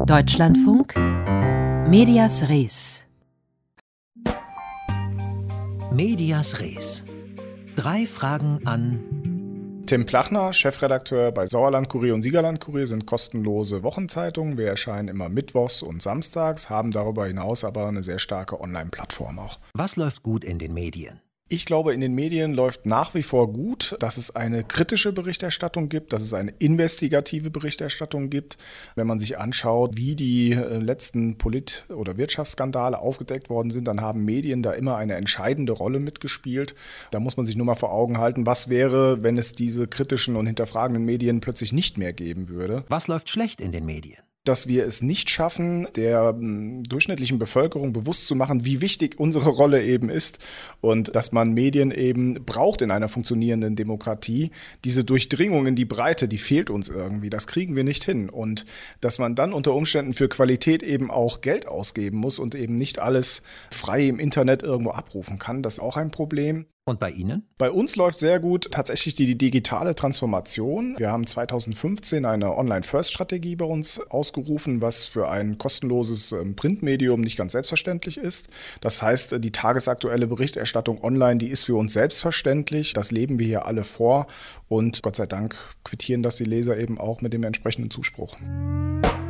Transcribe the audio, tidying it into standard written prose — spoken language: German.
Deutschlandfunk Medias Res. Medias Res. 3 Fragen an Tim Plachner, Chefredakteur bei Sauerland-Kurier und Siegerland-Kurier, sind kostenlose Wochenzeitungen. Wir erscheinen immer mittwochs und samstags, haben darüber hinaus aber eine sehr starke Online-Plattform auch. Was läuft gut in den Medien? Ich glaube, in den Medien läuft nach wie vor gut, dass es eine kritische Berichterstattung gibt, dass es eine investigative Berichterstattung gibt. Wenn man sich anschaut, wie die letzten Polit- oder Wirtschaftsskandale aufgedeckt worden sind, dann haben Medien da immer eine entscheidende Rolle mitgespielt. Da muss man sich nur mal vor Augen halten, was wäre, wenn es diese kritischen und hinterfragenden Medien plötzlich nicht mehr geben würde. Was läuft schlecht in den Medien? Dass wir es nicht schaffen, der durchschnittlichen Bevölkerung bewusst zu machen, wie wichtig unsere Rolle eben ist und dass man Medien eben braucht in einer funktionierenden Demokratie. Diese Durchdringung in die Breite, die fehlt uns irgendwie, das kriegen wir nicht hin. Und dass man dann unter Umständen für Qualität eben auch Geld ausgeben muss und eben nicht alles frei im Internet irgendwo abrufen kann, das ist auch ein Problem. Und bei Ihnen? Bei uns läuft sehr gut tatsächlich die digitale Transformation. Wir haben 2015 eine Online-First-Strategie bei uns ausgerufen, was für ein kostenloses Printmedium nicht ganz selbstverständlich ist. Das heißt, die tagesaktuelle Berichterstattung online, die ist für uns selbstverständlich. Das leben wir hier alle vor und Gott sei Dank quittieren das die Leser eben auch mit dem entsprechenden Zuspruch.